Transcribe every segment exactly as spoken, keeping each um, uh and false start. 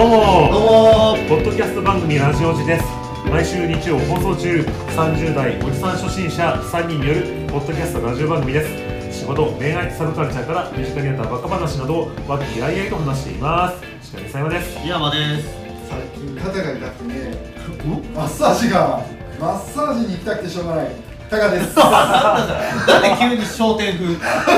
どうもどうもポッドキャスト番組ラジオジです。毎週日曜放送中、さんじゅう代おじさん初心者さんにんによるポッドキャストラジオ番組です。仕事、恋愛、サブカルチャーから身近にあったバカ話などを和気あいあいと話しています。しかりさやまです。 井山です。 最近肩が痛くてね、マッサージがマッサージに行きたくてしょうがないタカです。 なんで急に商店風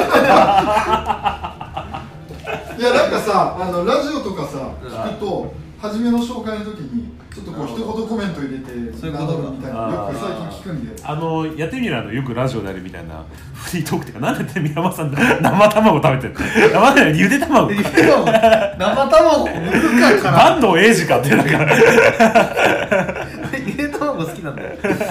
いやなんかさ、あのラジオとかさ、聞くと初めの紹介の時にちょっとこう一言コメント入れてそういうことかみたいなよく最近聞くんで、 あのやってみるあのよくラジオであるみたいなフリートークっていうか、なんで宮山さん生卵食べてる生卵ゆで卵生卵を剥くかバンドエイジかってなんかゆで卵好きなんだよ。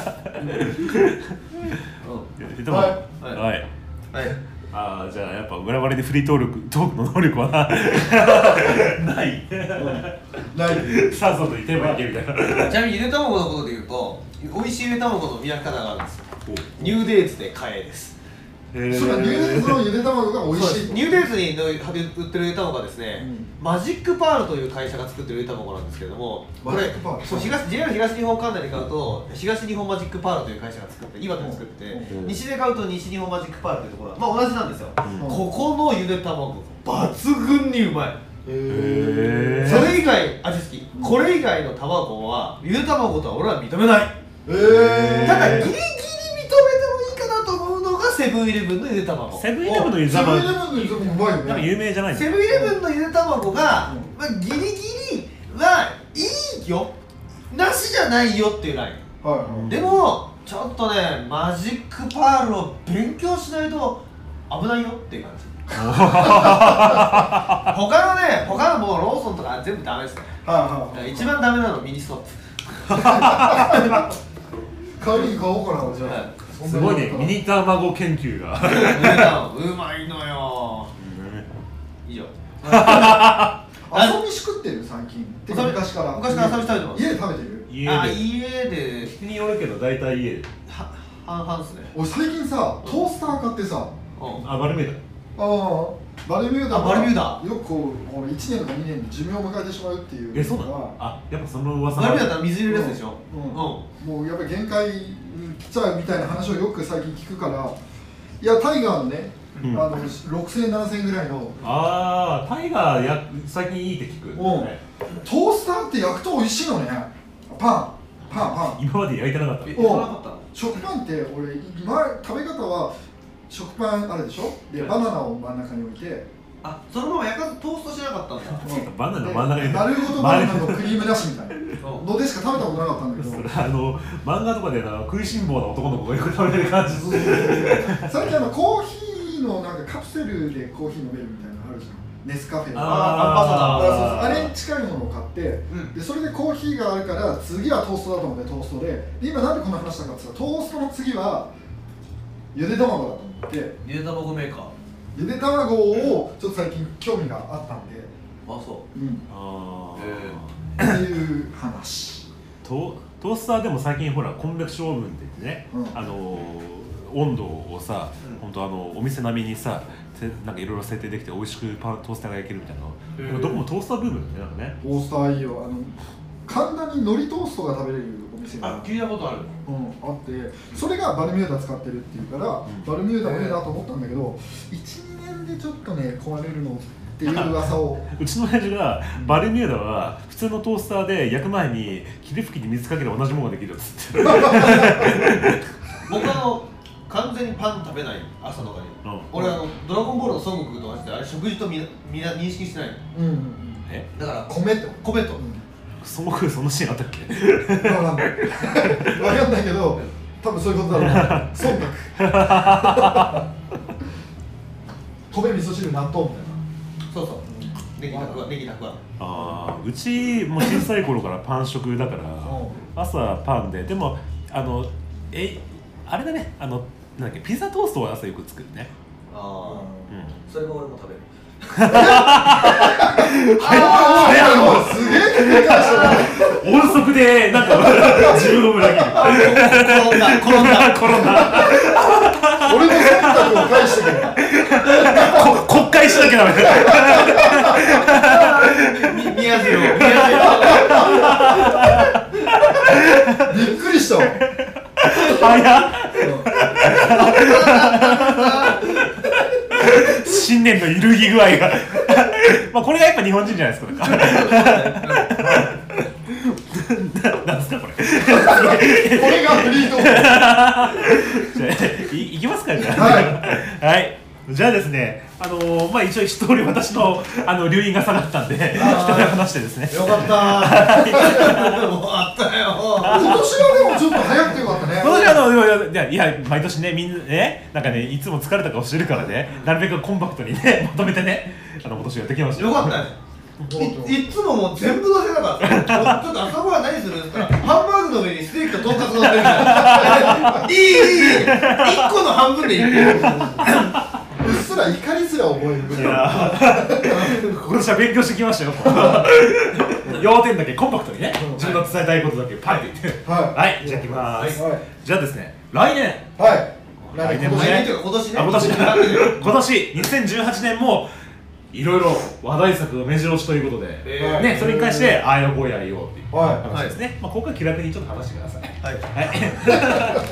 ゆで卵はいはいはいああ、じゃあやっぱ裏割れでフリートークトークの能力はないないさっさと言ってばいけみたいな。 ちなみにゆで卵のことで言うと、美味しいゆで卵の見分け方があるんですよ。ニューデイズで買えです。 それはニューデイズのゆで卵が美味しい。 ニューデイズに売ってるゆで卵はですね、うん、マジックパールという会社が作ってるゆで卵なんですけれども、これそう東 ジェイアール 東日本管内で買うと東日本マジックパールという会社が作って岩手で作ってて、うん、西で買うと西日本マジックパールというところは、まあ、同じなんですよ、うん、ここのゆで卵抜群にうまい。 へー。 それ以外味付き、これ以外の卵はゆで卵とは俺は認めない。 へー。 ただギリギリ認めてもいいかなと思うのがセブンイレブンのゆで卵。 セブンイレブンのゆで卵、 セブンイレブンのゆで卵うまいよね。 なんか有名じゃないんですか。 セブンイレブンのゆで卵が、まあ、ギリギリはいいよ、なしじゃないよっていうライン、はいはい、でもちょっとねマジックパールを勉強しないと危ないよっていう感じ。他のね、他のもうローソンとか全部ダメですね、はいはい、一番ダメなのミニストップ。 帰りに買おうかな、じゃあ、はい、 すごいね、ミニ卵研究がうまいのよ、うん、以上。 朝飯食ってる最近ってか昔から昔から朝飯食べてます。 家で食べてる？ 家で。 あ、家で人によるけど大体家では半々ですね。 俺最近さトースター買ってさ、 うん、あ、バルミューダ。 ああ、バルミューダバルミューダよくこういちねんとかにねんで寿命を迎えてしまうっていう。 え、そうなの？あ、やっぱその噂バルミューダって水入れるやつでしょ。 うん、うん、もうやっぱり限界来ちゃうみたいな話をよく最近聞くから、いやタイガーのね、うん、あのろくせんえんななせんえんぐらいの、 ああ、タイガーや最近いいって聞く、うん、 ね、トースターって焼くと美味しいのね。パンパンパン今まで焼いてなかった。 え、焼かなかったの？ 食パンって俺今食べ方は食パンあるでしょ、でバナナを真ん中に置いて、 あ、そのまま焼かずトーストしなかったんだ。 バナナ真ん中に丸ごとバナナのクリームなしみたいなのでしか食べたことなかったんだけど、 それあの漫画とかでな食いしん坊な男の子がよく食べてる感じ。 最近あのコーヒーのなんかカプセルでコーヒー飲めるみたいなのあるじゃん、ネスカフェのあアンバサダー、あれに近いものを買って、うん、でそれでコーヒーがあるから次はトーストだと思ってトーストで、で今なんでこんな話したかって言ったら、トーストの次はゆで卵だと思って、 ゆで卵メーカーゆで卵をちょっと最近興味があったんで、 あ、そう、 うん、 あーっていう話。 トトースターでも最近ほらコンベクションオーブンって言ってね、うん、あの温度をさ、うん、本当あのお店並みにさ、なんかいろいろ設定できて美味しくパントースターが焼けるみたいな、どこもトースターブームだよね、なんかね。 トースターいいよ。あの神田に海苔トーストが食べれるお店が、 あ、聞いたことある、 うん、あって、それがバルミューダ使ってるっていうから、うん、バルミューダもいいなと思ったんだけど、いち、にねんでちょっとね壊れるのっていう噂をうちの親父がバルミューダは普通のトースターで焼く前に霧吹きに水かけて同じものができるっつって。 僕あの完全にパン食べない朝とかに、うん、俺あのドラゴンボールの孫悟空と同じであれ食事とみみんな認識してないの、うんうんうん、えだから米と米と、うん、 孫悟空そんなシーンあったっけ？ 分かんない分かんないけど多分そういうことだろうな。忖度米味噌汁納豆みたいな、 そうそう、ネギたくあん、ネギたくあん。 あー、うちも小さい頃からパン食だから朝パンで、でもあのえあれだね、あのなんだっけ、ピザトーストは朝よく作るね。 ああ、うん、それが俺も食べる。 早いもうすげえ音速でなんか自分を裏切る。 転んだ転んだ転んだ。 俺の忖度を返してくれ。 国会しなきゃダメ。 宮津を宮津しょ。 早っ。新年の揺るぎ具合がまあこれがやっぱ日本人じゃないですか。なんですかこれ。 これがフリートーク。 じゃあ い, いきますかじゃあ。 はい、 はい、じゃあですね、あのー、まあ一応一通り私のあの留飲が下がったんで一通り話してですね。 よかったー。もうあったよ。 今年はでもちょっと早くてよかったね。 今年はあのいやいや毎年ねみんなねなんかねいつも疲れた顔してるからね、なるべくコンパクトにねまとめてねあの今年やってきました。 よかったね。い, いつももう全部乗せなかった。ちょっと朝ごはん何するんですか。ハンバーグの上にステーキととんかつ乗ってるみたいな。いいいいいい。一個の半分でいい。 うっすら怒りすら覚えるぐらい。 いや今年は勉強してきましたよ。要点だけコンパクトにね、自分の伝えたいことだけパッと言って。 はい、 はい、じゃあいきます。 はい、 じゃあですね、来年。 はい。 来年もね。 来年というか今年ね。 あ、今年。今年にせんじゅうはちねんもいろいろ話題作が目白押しということで、 えー、 ね、それに関してああやこうや言おうっていう話ですね。 はい、 まあここは気楽にちょっと話してください。 はい。 はい、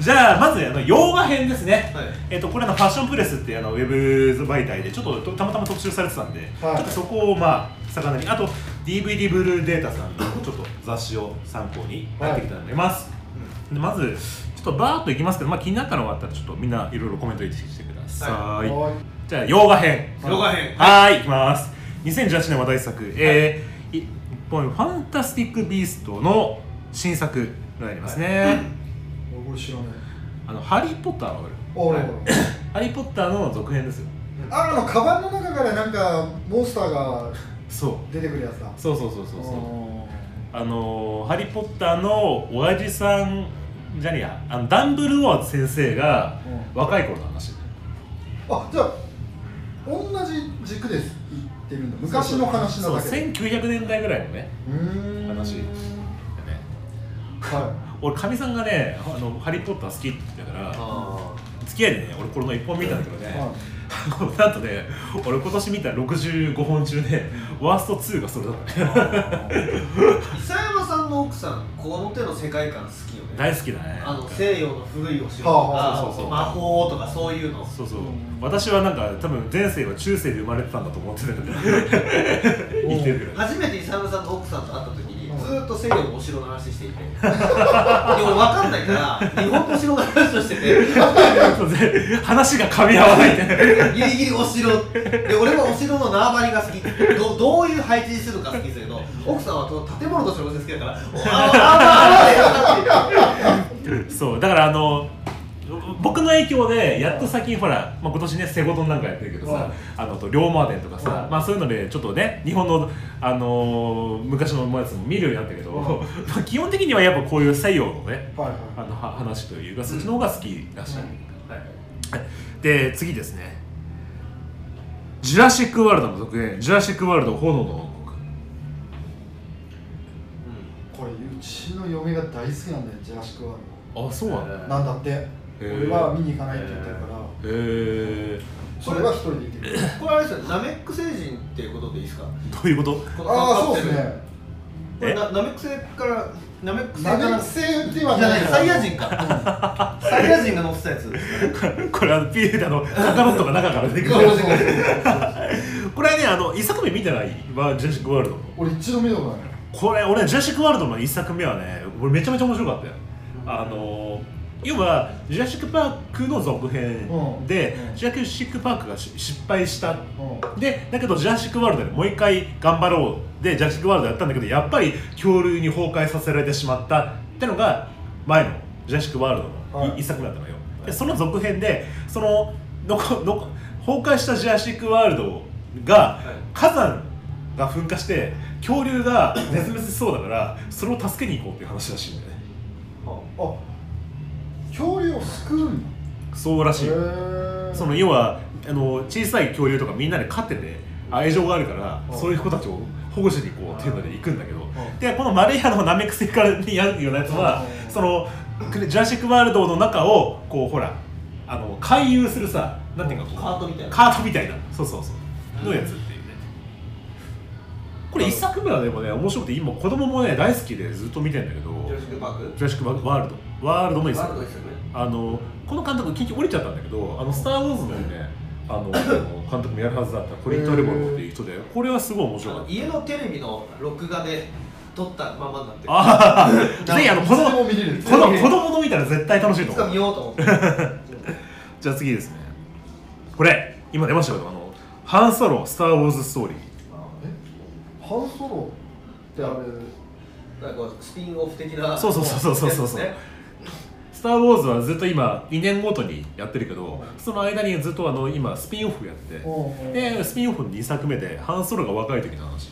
じゃあまずあの洋画編ですね。 はい、 えっとこれのファッションプレスっていうあのウェブ媒体でちょっとたまたま特集されてたんで、はい、ちょっとそこをまあ魚にあと ディーブイディー ブルーデータさんのちょっと雑誌を参考にやってきたと思います。はい、でまずちょっとバーッといきますけど、まあ気になったのがあったらちょっとみんないろいろコメントしてください。はい、じゃあ洋画編。 洋画編。 はい、いきます。にせんじゅうはちねん話題作、はい、えー、ファンタスティック・ビーストの新作になりますね。はい、 これ知らない。 あのハリー・ポッターの、 おはい、ハリー・ポッターの続編ですよ。 あのカバンの中からなんかモンスターがそう出てくるやつだ。 そうそうそうそうそう。あのハリー・ポッターの親父さんじゃねえや、あのダンブルドア先生が若い頃の話。 あ、じゃあ同じ軸です言ってるんだ。昔の話なだけで。 そう、せんきゅうひゃくねんだいぐらいのね話でね。はい、俺かみさんがね、あのハリー・ポッター好きだから付き合いでね、俺これのいっぽん見たんだけどね、なんとね、俺今年見たろくじゅうごほん中ね、ワーストツーがそれだったね。 伊佐山さんの奥さん、この手の世界観好きよね。 大好きだね。 あの西洋の古いお城とか魔法とかそういうの。 そうそう。私はなんか多分前世は中世で生まれてたんだと思ってたんだけど生きてるけど。 初めて伊佐山さんの奥さんと会った時にずーっと西洋のお城の話していて、でも分かんないから日本のお城の話をしてて話が噛み合わないってギリギリお城で、俺はお城の縄張りが好き、ど, どういう配置にするか好きですけど、奥さんは建物としての好きだから、ああそうだからあの僕の影響でやっと最近ほら、まあ、今年ねセゴドンなんかやってるけどさ、あのと龍馬伝とかさ、まあそういうのでちょっとね日本の、あのー、昔のやつも見るようになったけど、基本的にはやっぱこういう西洋のね、はいはい、あの話というかそっちの方が好きらしい。で次ですね、ジュラシックワールドの続編、ジュラシックワールド炎の王国。 これうちの嫁が大好きなんだよ、ジュラシックワールド。 あ、そうなんだ。 なんだって。俺は見に行かないって言ってるから。へえ。 それは一人で行ってる。 これあれですよ、ナメック星人っていうことでいいですか。 どういうこと？ ああ、そうですね。 これナメック星からナメック星ナメック星ってはじゃない、サイヤ人か。サイヤ人が乗ってたやつ。 これあのピーであのカカロットが中から出てくる。これはね、あの一作目見てない？ジュラシックワールドの。 俺一度見たことない。 これ俺ジュラシックワールドの一作目はね、俺めちゃめちゃ面白かったよ。あの要はジュラシックパークの続編で、うん、ジュラシックパークが失敗した、うん、でだけどジュラシックワールドでもう一回頑張ろうでジュラシックワールドやったんだけど、やっぱり恐竜に崩壊させられてしまったってのが前のジュラシックワールドの一作目だったのよ。でその続編でそののこの崩壊したジュラシックワールドが火山が噴火して恐竜が絶滅しそうだからそれを助けに行こうっていう話らしいんだよね。 あ、恐竜を救うんだ。 そうらしい。その要はあの小さい恐竜とかみんなで飼ってて愛情があるから、そういう子たちを保護しに行こうっていうので行くんだけど、でこのマレーヤのナメック星からにやるようなやつはそのジュラシックワールドの中をこうほらあの回遊するさ、なんていうかこうカートみたいなカートみたいな、そうそうそうのやつっていうね。ここれいっさくめはでもね面白くて今子供もね大好きでずっと見てんだけど、 ジュラシックパーク、 ジュラシックワールドワールドもいいですよ。 ワールドですよね。 あのこの監督結局降りちゃったんだけど、あのスター・ウォーズのねあの監督もやるはずだったコリン・トレボルっていう人で、これはすごい面白かった。 家のテレビの録画で撮ったままになってる。 ああ、ぜひあの子供も見れる。 子供子供の見たら絶対楽しいと思う。 見ようと思って。 じゃあ次ですね。これ今出ましたけど、あのハンソロスター・ウォーズ・ストーリー。 え、ハンソロってあれなんかスピンオフ的な。 そうそうそうそうそうそう。スター・ウォーズはずっと今にねんごとにやってるけど、その間にずっとあの今スピンオフやってて、でスピンオフのにさくめでハンソロが若い時の話。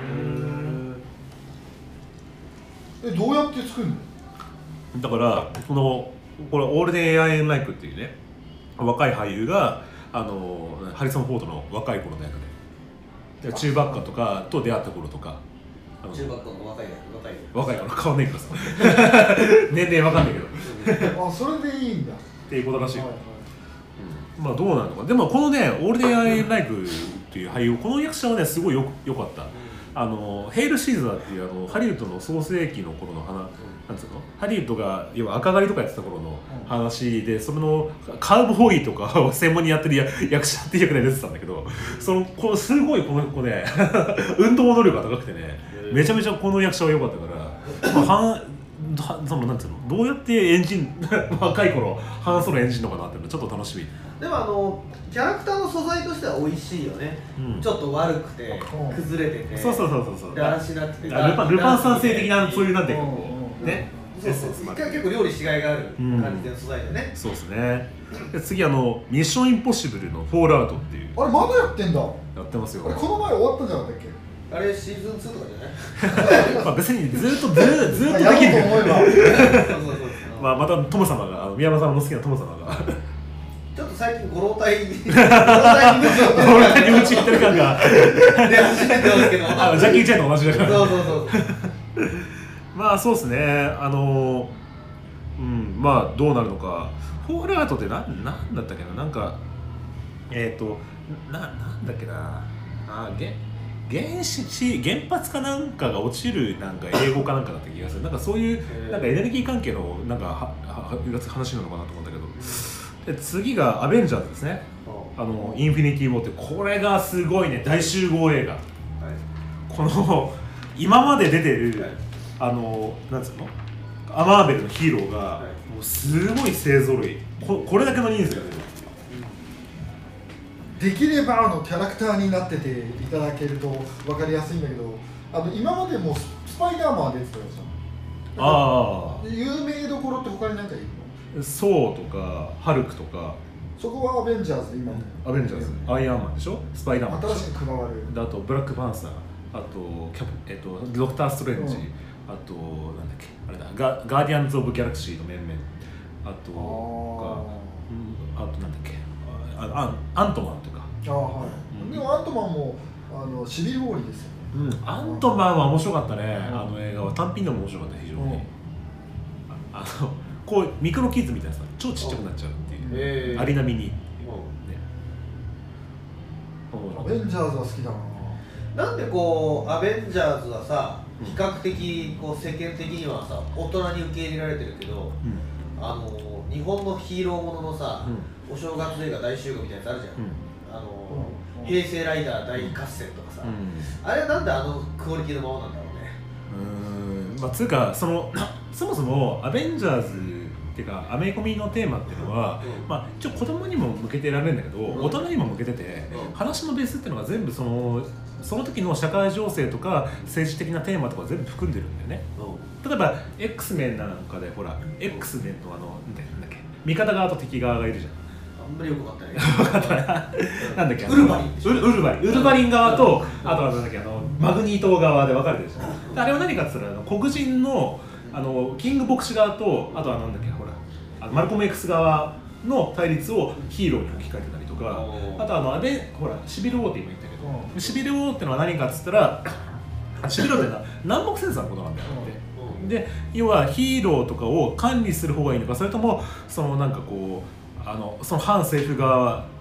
え、どうやって作るの？ だからこのこれオールデン・エア・エン・ライクっていうね若い俳優があのハリソン・フォードの若い頃の役で、チューバッカとかと出会った頃とか。 中学校の若い若い若いから変わんないからさ年齢わかんないけどあ、それでいいんだっていうことらしいよ、 はいはいうん、まあどうなのか。でもこのねオールデン・アイ・ライクっていう俳優、この役者はねすごいよよかった、うん、あのヘイル・シーザーっていうあのハリウッドの創世紀の頃の話、うん、なんつうのハリウッドが要は赤狩りとかやってた頃の話で、それのカウボーイとかを専門にやってる役者っていう役で出てたんだけど、そのこのすごいこの子ね運動能力が高くてね、めちゃめちゃこの役者は良かったから、まあ、はそのなんていうのどうやってエンジン若い頃ハンソロエンジンのかなっていうのちょっと楽しみ。 でもあのキャラクターの素材としては美味しいよね、うん、ちょっと悪くて崩れてて、 そうそうそうそうそう、 だらしなくてルパンルパン三世的なそういうなんていうかね、 そうそうそう、結構料理しがいがある感じの素材でね、 うん、そうですね。で次あのミッションインポッシブルのフォールアウトっていう、 あれまだやってんだ。 やってますよ。 あれこの前終わったんじゃなかったっけ？ あれシーズンツーとかじゃない？ まあ別にずっとずずっとできると思えばまあまたトム様があの宮山さんの好きなトム様がちょっと最近ご老体にご老体に夢中いってる感が出始めてますけど、 あのジャッキー・チェンと同じだからそうそうそうまあそうですね、あのうんまあどうなるのか。フォールアウトって何なんだったっけな、なんかえっ、ー、とななんだっけなあげ原子地原発かなんかが落ちるなんか英語かなんかだった気がする。なんかそういうなんかエネルギー関係のなんかはは話なのかなと思うんだけど、で次がアベンジャーズですね。あのインフィニティ・ウォーってこれがすごいね大集合映画、はい、この今まで出てる、はい、あのなんつうのアマーベルのヒーローが、はい、もうすごい勢ぞろい こ, これだけの人数が出てる。 できればあのキャラクターになってていただけると分かりやすいんだけど、あの今までもスパイダーマン出てたよさ。ああ。有名どころって他に何かいるの？ ソーとかハルクとか。 そこはアベンジャーズで今も。 アベンジャーズ、アイアンマンでしょ、スパイダーマンでしょ。 新しく加わる。 あとブラックパンサー、あとキャプえっとドクターストレンジ、うん、あとなんだっけあれだガガーディアンズオブギャラクシーの面々、あとかあ,、うん、あとなんだっけあアントマンとか。 あ、はい、うん、でもアントマンもあのシビル・ウォーリーですよね、 うん、アントマンは面白かったね、うん、あの映画は単品でも面白かった非常に、うん、あ, あのこうミクロキッズみたいなさ超ちっちゃくなっちゃうっていう、うん、アリナミに、うんね、 アベンジャーズは好きだな。 なんでこうアベンジャーズはさ比較的こう世間的にはさ大人に受け入れられてるけど、うん、あの日本のヒーローもののさ、うん、お正月映画大集合みたいなやつあるじゃん、うん、あの、うん、平成ライダー大合戦とかさ、うん、あれはなんであのクオリティのままなんだろうね。 うーんまあつうかそのそもそもアベンジャーズっていうかアメコミのテーマっていうのは、うん、まあ一応子供にも向けてられるんだけど、うん、大人にも向けてて、うん、話のベースっていうのが全部そのその時の社会情勢とか政治的なテーマとか全部含んでるんだよね、うん、例えば X メンなんかでほら X メンのあのなんだっけ味方側と敵側がいるじゃん。 あんまりよくわかったね。分かったなんだっけウルバリンウルウルバリンウルバリン側と、あとはなんだっけあのマグニート側で分かれてるじゃん。あれは何かって言ったら黒人のあのキング牧師側と、あとはなんだっけほらあのマルコム X 側の対立をヒーローに置き換えてたりとか、あとあのでほらシビル・ウォーって今言ったけど、シビル・ウォーってのは何かっつったらシビル・ウォーってのは南北戦争のことなんだよって。で要はヒーローとかを管理する方がいいのか、それともそのなんかこうあのその反政府側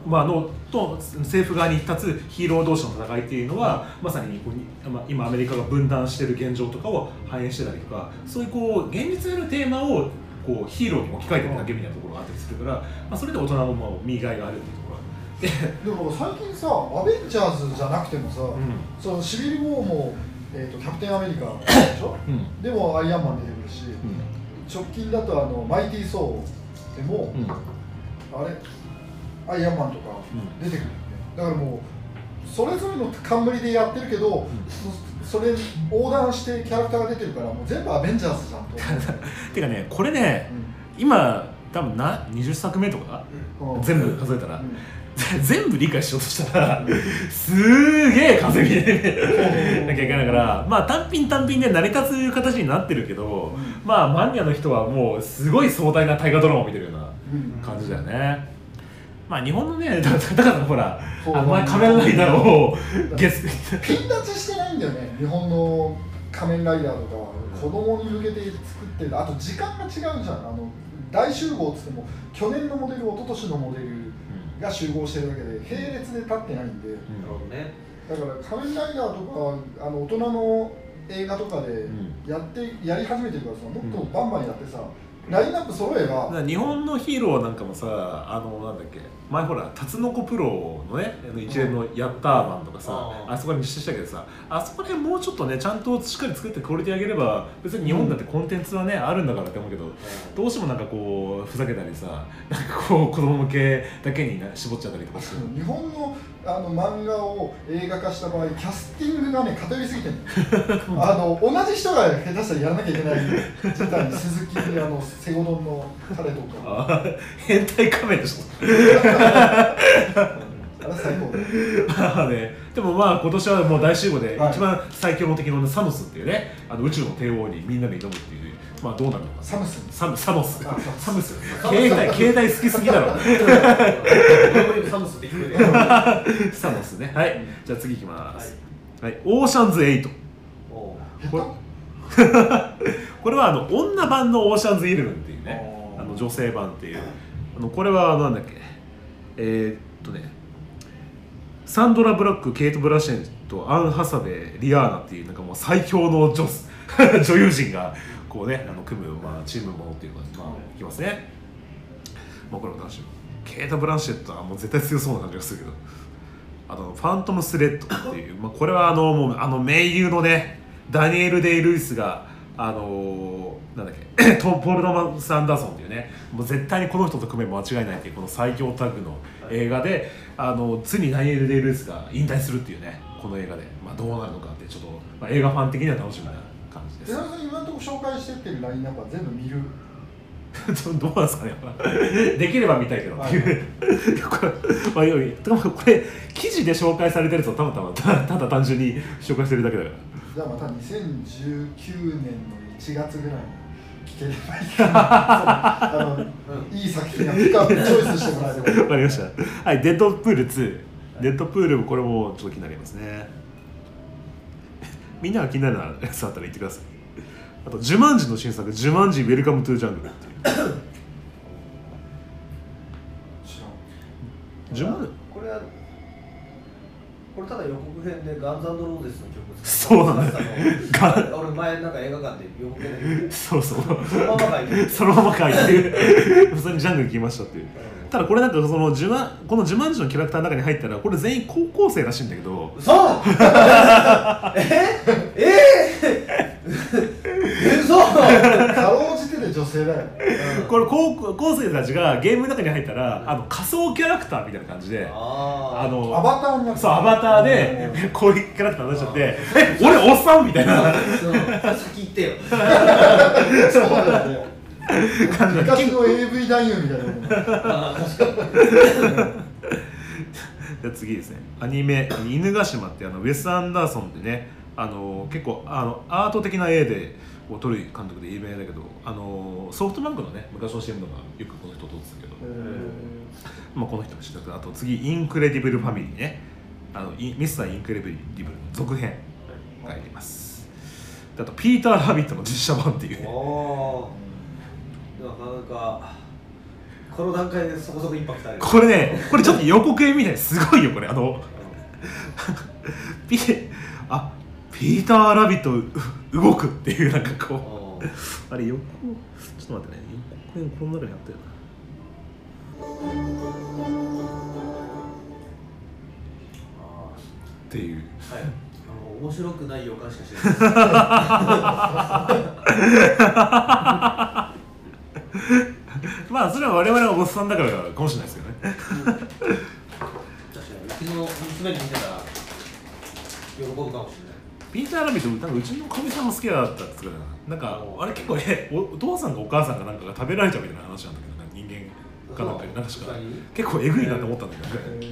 まあ、のと政府側に立つヒーロー同士の戦いっていうのは、うん、まさにこう、まあ、今アメリカが分断している現状とかを反映してたりとか、そういうこう現実のテーマをこうヒーローに置き換えてるだけみたいなところがあったりするから、まあ、それで大人もまあ見がいがあるっていうところでも最近さ、アベンジャーズじゃなくてもさ、うん、そのシビル・ウォーも、えー、とキャプテンアメリカでしょ、うん、でもアイアンマン出てくるし、うん、直近だとあのマイティー・ソーでも、うん、あれアイアンマンとか出てくる、ね、だからもうそれぞれの冠でやってるけど、うん、それ横断してキャラクターが出てるからもう全部アベンジャーズじゃんとてかね、これね、うん、今多分なにじゅっさくめとか、うん、全部数えたら、うん全部理解しようとしたらすーげえ風見でなきゃいけないから、まあ単品単品で成り立つ形になってるけど、まあマニアの人はもうすごい壮大な大河ドラマを見てるような感じだよね。まあ日本のね、だからほら、あんまり仮面ライダーをゲスピン立ちしてないんだよね、日本の仮面ライダーとか子供に向けて作ってる。あと時間が違うじゃん。あの大集合っつっても去年のモデル、一昨年のモデルが集合してるだけで並列で立ってないんで、うん、なるほどね。だから仮面ライダーとかあの大人の映画とかでやって、うん、やり始めてるからさ、もっとバンバンやってさ、うん、ラインナップ揃えば。 日本のヒーローなんかもさ、あのなんだっけ、前ほらタツノコプロのね一連のヤッターマンとかさ、うん、あそこに実施したけどさ、あそこら辺もうちょっとねちゃんとしっかり作ってクオリティ上げれば、別に日本だってコンテンツはね、うん、あるんだからって思うけど、うん、どうしてもなんかこうふざけたりさ、なんかこう子供向けだけに絞っちゃったりとかして、 日本のあの漫画を映画化した場合、キャスティングがね偏りすぎてるのあの同じ人が下手したらやらなきゃいけない事態に、鈴木あのセゴドンの彼とか変態仮面でしょあれ最高だね。でもまあ今年はもう大集合で一番最強の敵のサノスっていうね、あの宇宙の帝王にみんなで挑むっていう、まあどうなるのか。 サムスサムサノスサムス携帯携帯好きすぎだろサムスって聞こえるサノスね。はい、じゃあ次いきます。はい、オーシャンズエイト。これこれはあの女版のオーシャンズイレブンっていうね、あの女性版っていう、あのこれはなんだっけ、えー、っとねサンドラ・ブラック、ケイト・ブラシェンとアン・ハサベ、リアーナっていうなんかもう最強の 女, 女優陣がこうね、あの組む、まあ、チームものっていうか、まあ、いきますね。まあこれも楽しみ。ケイト・ブラシェットはもう絶対強そうな感じがするけど、あとファントム・スレッドっていう、まあこれはあのもうあの名優のねダニエル・デイ・ルイスがあのー、なんだっけトポール・ノマス・アンダーソンっていうね、もう絶対にこの人と組めば間違いないっていうこの最強タッグの映画で、あのついにダニエル・デイ・ルイスが引退するっていうね、この映画で、まあ、どうなるのかってちょっと、まあ、映画ファン的には楽しみな感じです。 今のところ紹介してってるラインナップは全部見るどうなんですかねできれば見たいけど、はい、これ、まあ、これ記事で紹介されてるとたまたまただ単純に紹介してるだけだから、 じゃあまたにせんじゅうきゅうねんのいちがつぐらいに聞ければいいかなあの、うん、いい作品がピックアップチョイスしてもらえれば。 わかりました。はい、デッドプールツー、はい、デッドプールもこれもちょっと気になりますね。みんなが気になるやつあったら言ってください。あとジュマンジの新作、ジュマンジウェルカムトゥージャングルっていうジュマンジ、 これはこれただ予告編でガンズ&ローゼスの曲です。 そうなんだよ。 俺前なんか映画館で予告編でそうそうそのまま書いてそのまま書いて普通にジャングル来ましたっていう。ただこれなんかそのジュマこのジュマンジのキャラクターの中に入ったらこれ全員高校生らしいんだけど。 そうえええ嘘かろうじてで女性だよ、 うん、これ高校生たちがゲームの中に入ったら、うん、あの仮想キャラクターみたいな感じで、 ああのアバターになって、 そうアバターでこういうキャラクターになっちゃって、え俺おっさんみたいな先行ってよそうだよね昔の エーブイ 男優みたいなじゃあ次ですね、アニメ「犬ヶ島」ってあのウェス・アンダーソンでね、あの結構あのアート的な絵でを撮る監督で有名だけど、あのソフトバンクのね昔の シーエム とかよくこの人撮ってたけど、まあ、この人も知ってた。あと次インクレディブルファミリーね、あのミスターインクレディブルの続編があります。あとピーター・ラビットの実写版っていうね、 なかなかこの段階でそこそこインパクトある。 これね、これちょっと予告編みたいですごいよこれ。あのピあピーター・ラビット動くっていうなんかこうあれ予告ちょっと待ってね、予告編この中にあったよなっていう、はい、 あの面白くない予感しかしないまあそれは我々はおっさんだからかもしれないですよね。 確かにうちの娘に見てたら喜ぶかもしれない。 ピーター・ラビット、なんかうちのかみさんも好きだったって言ってたから、なんかあれ結構ね、お、お父さんかお母さんかなんかが食べられちゃうみたいな話なんだけど、人間かなんかになんかしか結構えぐいなと思ったんだけどね。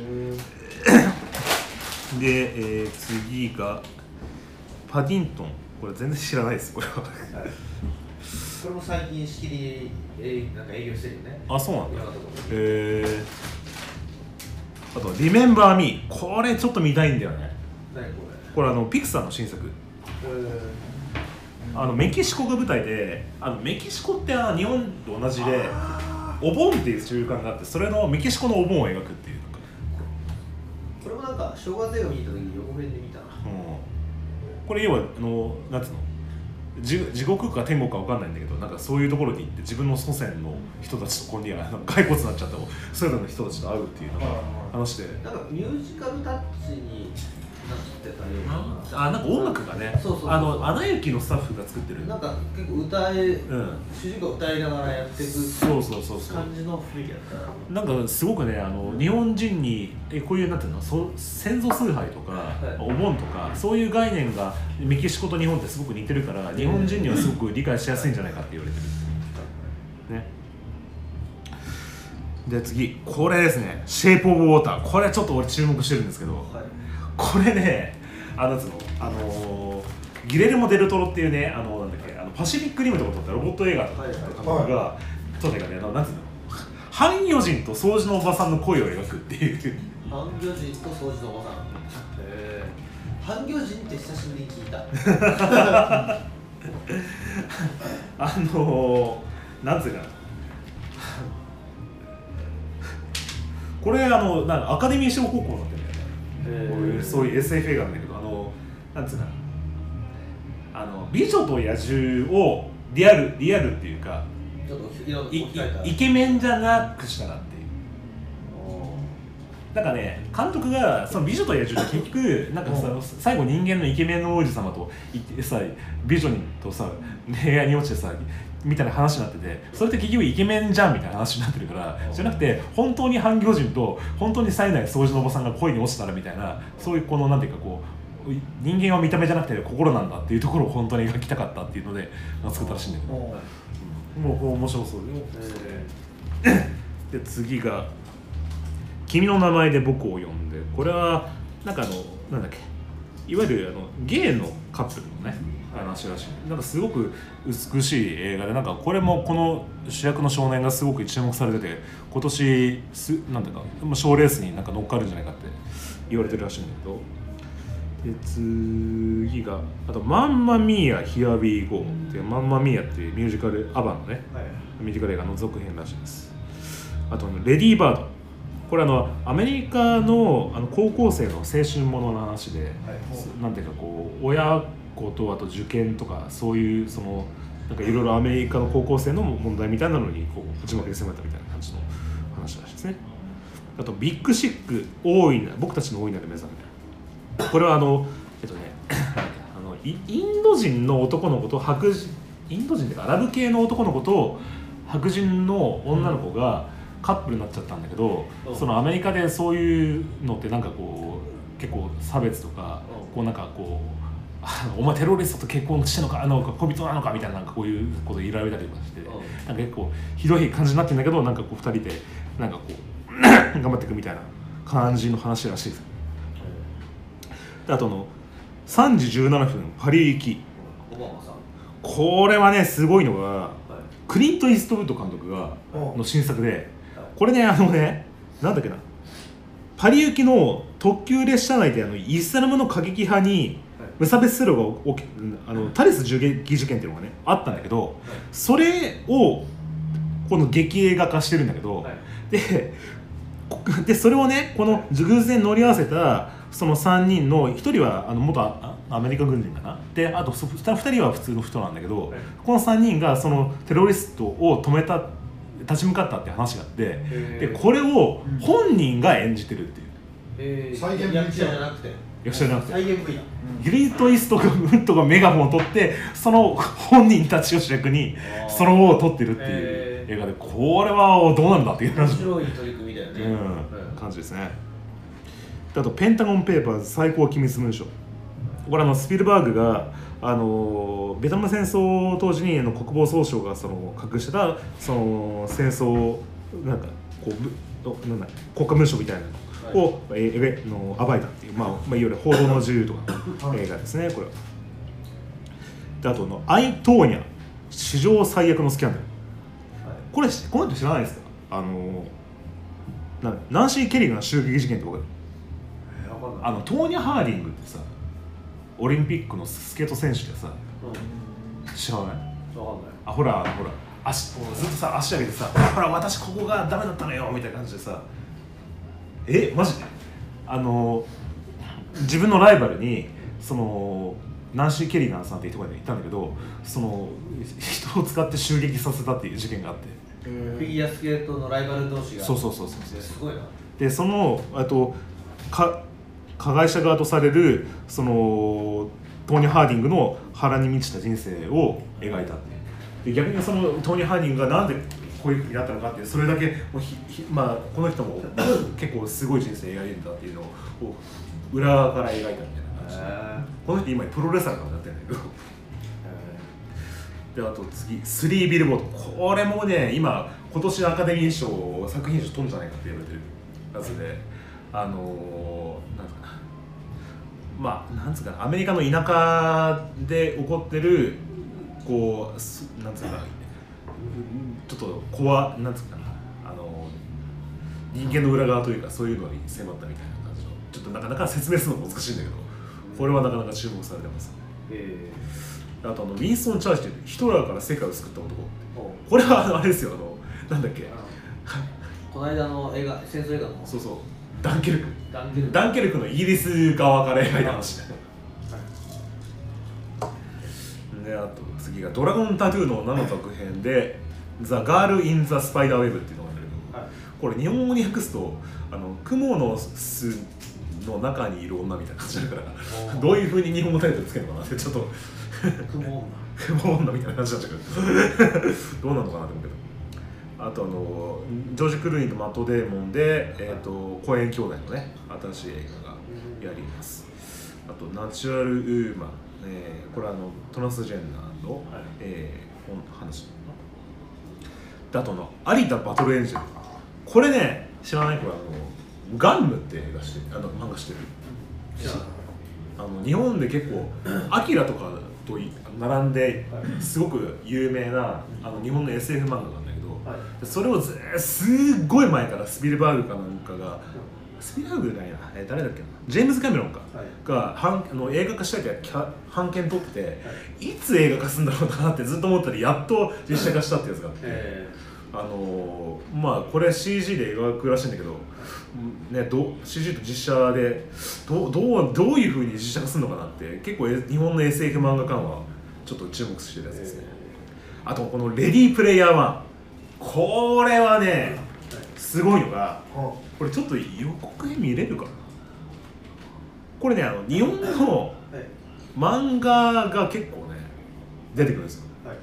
で、えー、次がパディントン。これ全然知らないですこれは。はい、 これも最近仕切り、えー、なんか営業してるよね。 あ、そうなんだ。へえー。あとリメンバーミー、これちょっと見たいんだよね。 何これ？ これあのピクサーの新作。あのメキシコが舞台で、あのメキシコってあの日本と同じでお盆っていう習慣があって、それのメキシコのお盆を描くっていう。 これもなんか正月映画見た時に予告編で見たな。うん、 これ要はあのなんつうの、地, 地獄か天国か分かんないんだけど、なんかそういうところに行って自分の祖先の人たちとここには骸骨になっちゃったそれぞれの人たちと会うっていうのが話で、 なんかミュージカルタッチになってたような。あ、なんか音楽がね、 そうそうそうそう、 あのアナ雪のスタッフが作ってる、 なんか結構歌え、うん、主人公歌いながらやっていくそうそうそうそう感じの雰囲気だったな。 なんかすごくね、あの日本人にえこういうなんていうの、そ先祖崇拝とか、はい、お盆とかそういう概念がメキシコと日本ってすごく似てるから、日本人にはすごく理解しやすいんじゃないかって言われてるね。で次、これですね、シェイプ・オブ・ウォーター。これちょっと俺注目してるんですけど、はい、これね、あのつの、あのー、ギレルモ・デルトロっていうね、あのなんだっけ、あのパシフィック・リムとか撮ったロボット映画とかの監督が撮った映画で、あのなんつうの、半魚人と掃除のおばさんの声を描くっていう。 半魚人と掃除のおばさん。へー、半魚人って久しぶりに聞いた。 あのー、なんつうかな。これあのなんかアカデミー賞候補になってるんだよね。こういうそういう エスエフ 映画なんだけど、あのなんつうかな、あの美女と野獣をリアルリアルっていうか、ちょっといいイケメンじゃなくしたなっていう。なんかね、監督がその美女と野獣って結局なんかさ、最後人間のイケメンの王子様といってさ、美女とさ恋愛に落ちてさみたいな話になってて、それって結局イケメンじゃんみたいな話になってるから、じゃなくて本当に半魚人と本当に冴えない掃除のおばさんが恋に落ちたらみたいな、そういうこのなんていうかこう、人間は見た目じゃなくて心なんだっていうところを本当に描きたかったっていうので作ったらしいんだけど、もうこう面白そうで、で次が君の名前で僕を呼んで、これはなんかあのなんだっけ、いわゆるあのゲイのカップルのね話らしい。なんかすごく美しい映画で、なんかこれもこの主役の少年がすごく注目されてて、今年すなんだか賞レースになんか乗っかるんじゃないかって言われてるらしいんだけど、で次があとマンマミーアヒアビーゴーっていう、マンマミーアっていうミュージカルアバのね、はい、ミュージカル映画の続編らしいです。あとレディーバード、これあのアメリカ の, あの高校生の青春ものの話で、はい、なんていうかこう親子とあと受験とかそういうそのなんかいろいろアメリカの高校生の問題みたいなのにこう内巻きで迫ったみたいな感じの話らしいですね。あとビッグシック、大いな僕たちの大いなる目覚め、これはあのえっとねあのインド人の男の子と白人、インド人っていうかアラブ系の男の子と白人の女の子がカップルになっちゃったんだけど、うん、そのアメリカでそういうのってなんかこう結構差別とか、うん、こうなんかこうお前テロリストと結婚してんのか、あの恋人なのかみたいな、なんかこういうこと言われたりとかして、うん、なんか結構ひどい感じになってるんだけど、なんかこうふたりでなんかこう頑張っていくみたいな感じの話らしいです。であとのさんじじゅうななふんパリ行き、これはねすごいのが、はい、クリント・イーストウッド監督がの新作で、これねあのねなんだっけな、パリ行きの特急列車内であのイスラムの過激派に無差別テロが起き、あのタリス銃撃事件っていうのがねあったんだけど、それをこの劇映画化してるんだけど、 はい、 で, でそれをねこの偶然乗り合わせたそのさんにんのひとりはあの元アメリカ軍人かなであとふたりは普通の人なんだけど、はい、このさんにんがそのテロリストを止めた立ち向かったって話があってでこれを本人が演じてるっていう、 えー、再現役者じゃなくて役者じゃなくて再現 V だギリート・イーストウッドがメガホンを取ってその本人たちを主役にそのを取ってるっていう映画でこれはどうなんだっていう面白い取り組みだよね、 うんうん、感じですね。あとペンタゴン・ペーパーズ最高機密文書これあのスピルバーグがあのベトナム戦争当時にの国防総省がその隠してたその戦争なんかこうなんだ国家文書みたいなのを、はい、ええの暴いたっていう、まあ、まあいわゆる報道の自由とかの映画ですねこれは。であとのアイ・トーニャ史上最悪のスキャンダル、はい、これこの人知らないですか？あのなナンシー・ケリーの襲撃事件って僕あのトーニャ・ハーディングってさオリンピックのスケート選手でさ、うん、知らない？あほらほら足ずっとさ足上げてさほら私ここがダメだったのよみたいな感じでさえマジであの自分のライバルにそのナンシー・ケリーさんっていう人がいたんだけどその人を使って襲撃させたっていう事件があってフィギュアスケートのライバル同士がそうそうそうそうすごいな。 でそのあとか加害者側とされるそのトーニー・ハーディングの波乱に満ちた人生を描いたってで逆にそのトーニー・ハーディングがなんでこういうふうになったのかっていうそれだけもうひひ、まあ、この人も結構すごい人生描いてたっていうのを裏側から描いたみたいな感じこの人今プロレスラーとかやってるんだけどであと次スリービルボードこれもね今今年アカデミー賞作品賞取るんじゃないかって言われてるやつであのー、なんつうかなまあなんつうかなアメリカの田舎で起こってるこうなんつうかちょっと怖なんつうかなあの人間の裏側というかそういうのに迫ったみたいな感じのちょっとなかなか説明するの難しいんだけどこれはなかなか注目されてます、えー、あとあのウィンストン・チャーチルヒトラーから世界を救った男これはあれですよあのなんだっけこの間の映画戦争映画のそうそうダンケルクダンケルクダンケルクのイギリス側から描いた話だよであと次がドラゴンタトゥーの名の続編でザ・ガール・イン・ザ・スパイダーウェブっていうのがあるんだけど、はい、これ日本語に訳すとあの雲の巣の中にいる女みたいな感じだからどういう風に日本語タイトルつけるのかなってちょっと雲女雲女みたいな感じになっちゃうけどどうなのかなと思うけどあとあのジョージ・クルーニーとマット・デーモンで、えー、とコエン兄弟のね新しい映画がやります。あとナチュラル・ウーマン、えー、これはあのトランスジェンダーの、はいえー、話であとの有田バトルエンジェルこれね知らないこれあのガンムって映画してあの漫画してるあの日本で結構アキラとかと並んですごく有名なあの日本の エスエフ 漫画なんだけど、はい、それをずすっごい前からスピルバーグかなんかがスピルバーグじゃないな、え誰だっけなジェームズ・キャメロンか、はい、がはんあの映画化したいって版権取ってて、はい、いつ映画化するんだろうなってずっと思ったらやっと実写化したってやつがあって、あのー、まあこれ シージー で描くらしいんだけど、ね、ど シージー と実写でど う, どう, どういう風に実写化するのかなって結構日本の エスエフ 漫画館はちょっと注目してるやつですね。あとこのレディープレイヤーワンこれはねすごいのがこれちょっと予告編見れるかなこれねあの日本の漫画が結構ね出てくるんですよ、はい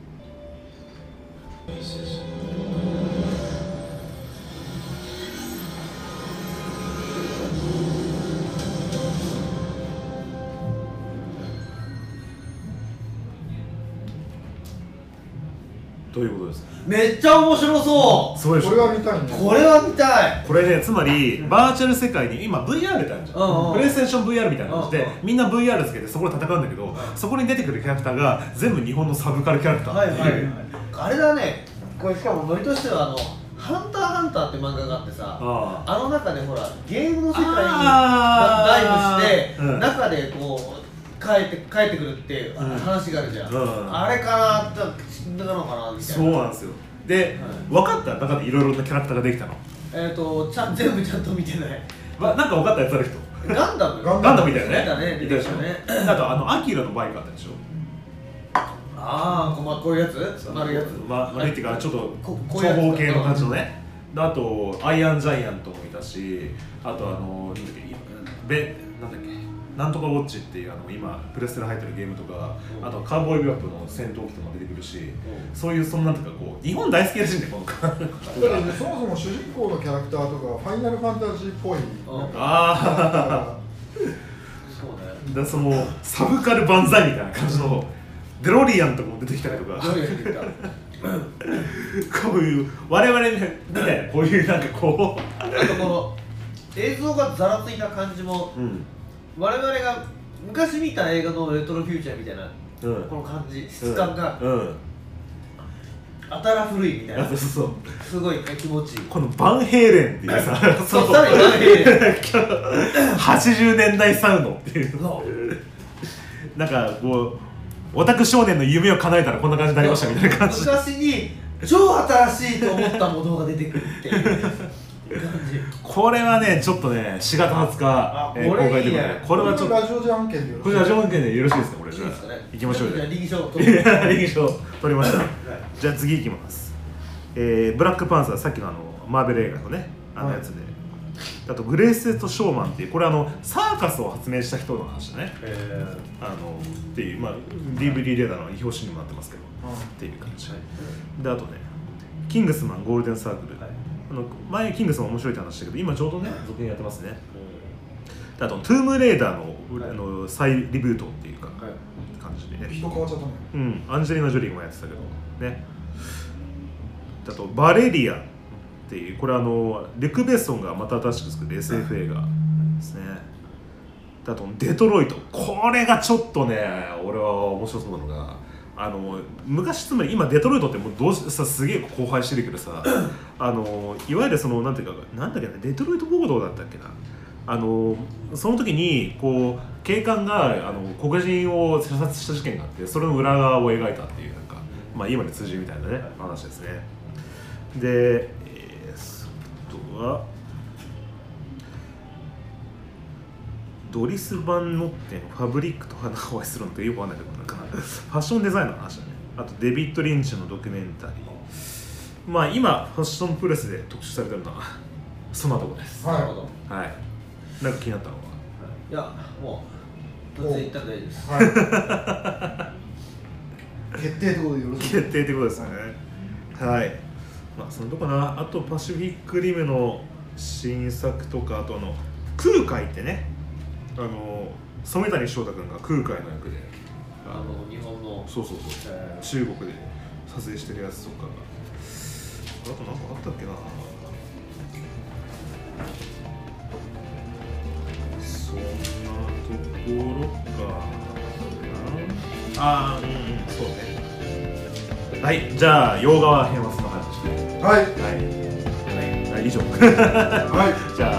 どういうことですか？ めっちゃ面白そう。 そうでしょ。 これは見たいね。 これは見たい。 これね、つまりバーチャル世界に今 ブイアール ってあるじゃん、うんうん、プレイステーション ブイアール みたいな感じで、うんうん、みんな ブイアール つけてそこで戦うんだけど、うん、そこに出てくるキャラクターが全部日本のサブカルキャラクターっていう、はいはいはい、 あれだね、これしかもノリとしてはあのハンターハンターって漫画があってさ、あ, あの中でほらゲームの世界にダイブして、うん、中でこう帰って帰ってくるっていう話があるじゃん、うん、あれかなって知ってたのかなみたいな。 そうなんですよ。 で、はい、分かった中でいろいろなキャラクターができたの。 えっ、ー、とちゃん全部ちゃんと見てない。 まなんか分かったやつある人。 ガンダム。 ガンダムみたいなね。 いたでしょ。あとあのアキラのバイクあったでしょ。 ああ、こういうやつ？丸いやつ。 ま丸いっていうかちょっと長方形の感じのね。あとアイアンジャイアントもいたし、あとあのなんだっけベなんだっけなんとかウォッチっていうあの今プレステで入ってるゲームとか、あとカウボーイビュアップの戦闘機とか出てくるし、そういうそんなんとかこう日本大好きらしいんでこのだってね、そもそも主人公のキャラクターとかファイナルファンタジーっぽい。 ああ。そうね。だそのサブカル万歳みたいな感じのデロリアンとかも出てきたりとか。こういう我々ねみたいなこういうなんかこうあとこの映像がざらついた感じも、うん、我々が昔見た映画のレトロフューチャーみたいな、うん、この感じ質感が、うんうん、新ら古いみたいな、そうそうそうすごい気持ちいい。 このバンヘイレンっていうさそうさらにバンヘイレンはちじゅうねんだいサウンドっていうなんかこうオタク少年の夢を叶えたらこんな感じになりましたみたいな感じ。 昔に超新しいと思ったものが出てくるっていう感じ。 これはねちょっとねしがつはつか、えー、公開ということで、これはちょっとラジオじゃんけんでよろしいですか。 これラジオ案件でよろしいですか。これじゃあ行きましょう。 じゃあ臨床取り臨床取りました。じゃあ次行きます。えー、ブラックパンサーさっきのあのマーベル映画のねあのやつで、はい、あとグレイス・とショーマンっていうこれあのサーカスを発明した人の話だね。あのっていうまあ ディーブイディー レーダーの表紙にもなってますけど、っていう感じ。であとねキングスマンゴールデンサークル。あの前キングスマン面白いって話したけど今ちょうどね続編やってますね。あとトゥームレーダー の, あの再リブートっていうか感じでね。 人変わっちゃったね。 うんアンジェリーナ・ジョリーもやってたけどね。あとバレリアンっていうこれあのレク・ベッソンがまた新しく作る エスエフ 映画ですね。あとデトロイト、これがちょっとね俺は面白そうなのがあの昔つまり今デトロイトってもうどうしさすげえ荒廃してるけどさあのいわゆるそのなんていうかなんだっけなデトロイト暴動だったっけなあのその時にこう警官があの黒人を射殺した事件があってそれの裏側を描いたっていうなんかまあ今に通じるみたいなね話ですね。で、えー、そとはドリス・バンノッテのファブリックと花を愛するのってよくわかんないけどなんかファッションデザイナーの話だね。あとデビッド・リンチのドキュメンタリー、まあ今ファッションプレスで特集されてるのはそんなとこです。 なるほど。 はい。なんか気になったのは、 いやもう突然言ったら大丈夫です。はい、決定ってことでよろしいですか。 決定ってことですね。はい。まあそのとこかな。あとパシフィックリムの新作とかあとあの空海ってね。あの染谷翔太君が空海の役であの日本のそうそうそう、えー、中国で撮影してるやつとかがあと何かあったっけな。そんなところかなあ。うんうんそうね。はいじゃあ洋画編はそんな感じではいはい、はい、以上はいじゃあ